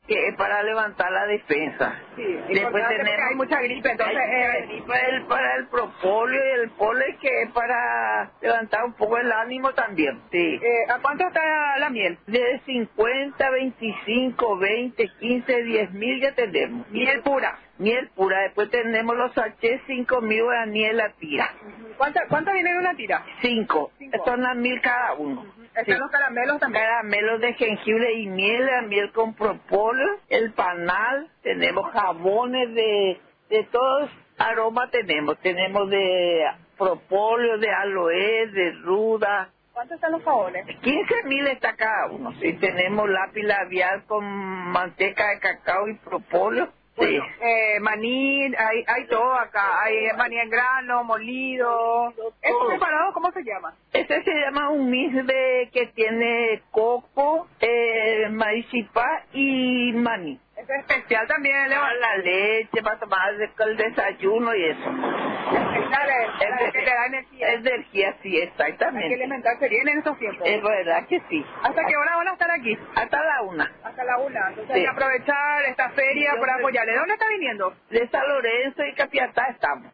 que es para levantar la defensa. Sí, Después importante porque tenemos hay mucha gripe, entonces... para el propóleo y el polen, que es para levantar un poco el ánimo también. Sí. ¿A cuánto está la miel? De 50, 25, 20, 15, 10.000 ya tenemos. Miel pura. Miel pura. Después tenemos los sachets 5.000 guaraníes la tira. ¿Cuánto viene de una tira? 5. Cinco. Son las 1.000 cada uno. Están los caramelos también. Caramelos de jengibre y miel, la miel con propóleo, el panal, tenemos jabones de todos aromas tenemos de propóleo, de aloe, de ruda. ¿Cuántos están los jabones? 15.000 está cada uno. Sí, tenemos lápiz labial con manteca de cacao y propóleo. Sí. Maní, hay todo acá. Hay maní en grano, molido. ¿Este preparado cómo se llama? Este se llama un mix que tiene coco, maíz chipá y maní. Este es especial también, Leo. La leche para tomar el desayuno y eso. Es que te da energía. Energía, sí, Hay que exactamente. alimentarse bien en estos tiempos. Es verdad que sí. ¿Hasta qué hora van a estar aquí? Hasta la 1. Hasta la 1. Entonces Sí. hay que aprovechar esta feria para apoyarle. ¿De dónde está viniendo? De San Lorenzo y Capiatá estamos.